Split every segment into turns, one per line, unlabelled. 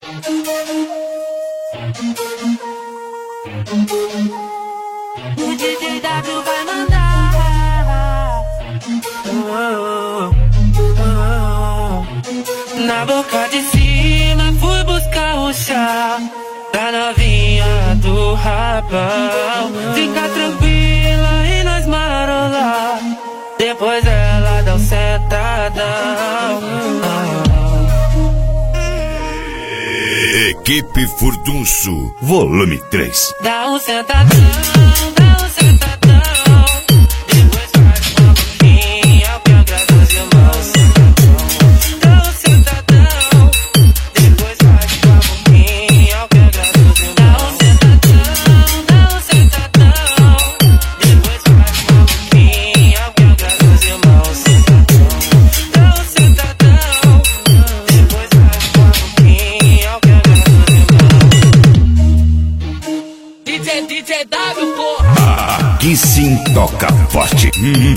O DJ W vai mandar. Na boca de cima fui buscar o chá da novinha do rapão. Fica tranquila e nós marolar, depois ela dá um sentadão.
Equipe Furdunço, volume 3.
Dá um sentadão, dá um sentadão. Depois faz uma boquinha que agrada os irmãos. Dá um sentadão. Depois faz uma boquinha que agrada os irmãos. Dá um sentadão, dá um sentadão. Depois faz uma boquinha que agrada os irmãos. Dá um sentadão. Depois faz uma boquinha que agrada os irmãos. DJ W, porra!
Aqui sim toca forte.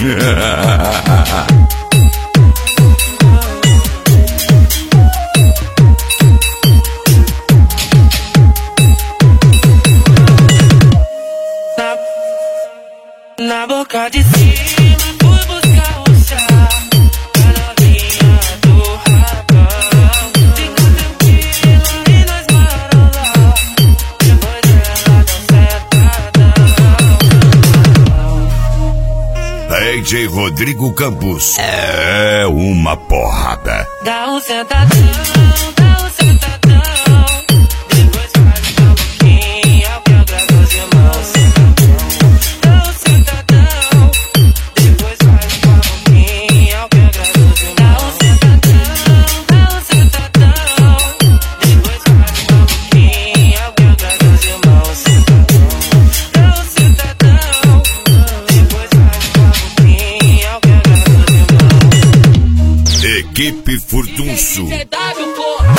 Na boca de cima fui buscar o chá da novinha do rapão. Fica tranquila e nós marolar, depois ela dá um sentadão.
DJ Rodrigo Campos é uma porrada.
Dá um sentadão, dá um sentadão. Depois faz uma boquinha que agrada os irmãos. Dá um sentadão. Depois faz uma boquinha que agrada os irmãos. Dá um sentadão, dá um sentadão. Depois faz uma boquinha que agrada os irmãos. Dá um sentadão. Depois faz uma boquinha que agrada os irmãos.
Equipe Furdunço.
W, porra!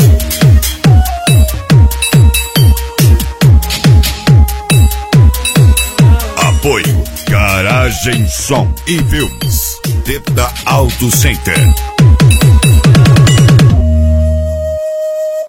Apoio Garagem Som e Filmes. Teta Auto Center.